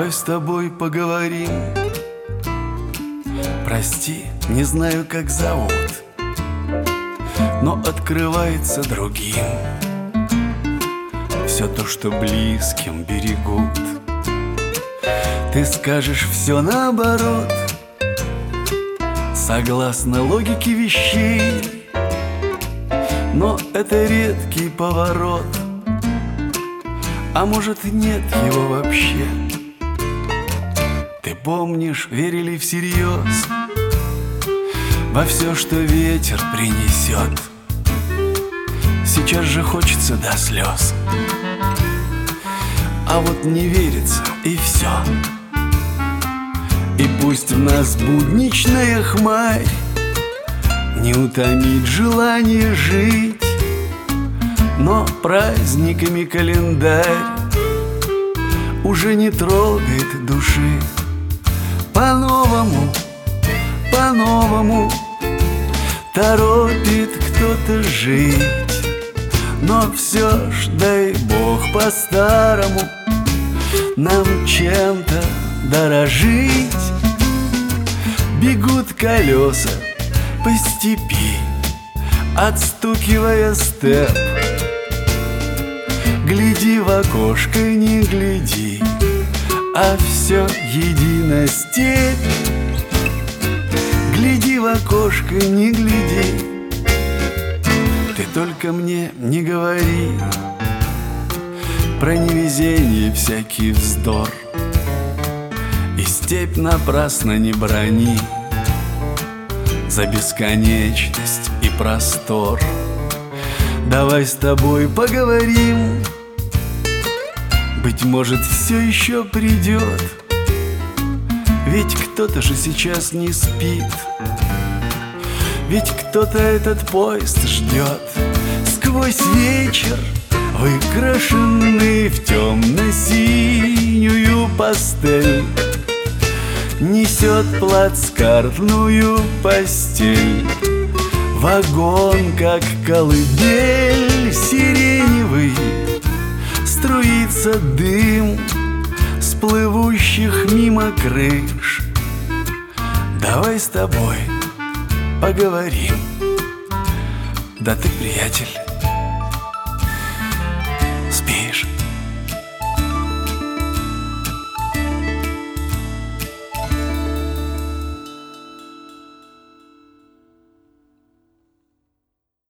Давай с тобой поговорим. Прости, не знаю, как зовут, но открывается другим все то, что близким берегут. Ты скажешь все наоборот, согласно логике вещей, но это редкий поворот, а может и нет его вообще. Ты помнишь, верили всерьез во все, что ветер принесет. Сейчас же хочется до слез, а вот не верится и все. И пусть в нас будничная хмарь не утомит желание жить, но праздниками календарь уже не трогает души. По-новому, по-новому торопит кто-то жить, но все ж, дай Бог, по-старому нам чем-то дорожить. Бегут колеса по степи, отстукивая степ. Гляди в окошко, не гляди, а все едино степь. Гляди в окошко, не гляди, ты только мне не говори про невезение, всякий вздор. И степь напрасно не брони за бесконечность и простор. Давай с тобой поговорим, быть может, все еще придет, ведь кто-то же сейчас не спит, ведь кто-то этот поезд ждет. Сквозь вечер, выкрашенный в темно-синюю пастель, несет плацкартную постель. Вагон, как колыбель сиреневый, струится дым с плывущих мимо крыш. Давай с тобой поговорим. Да ты, приятель,